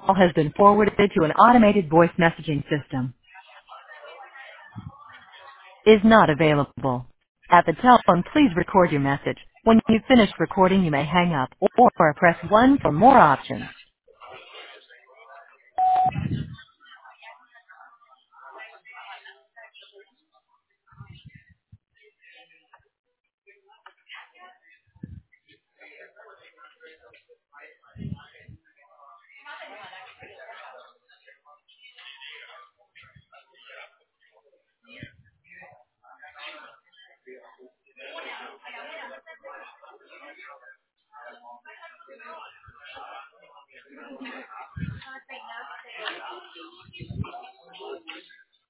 has been forwarded to an automated voice messaging system. Is not available. At the tone, please record your message. When you've finished recording, you may hang up or press 1 for more options.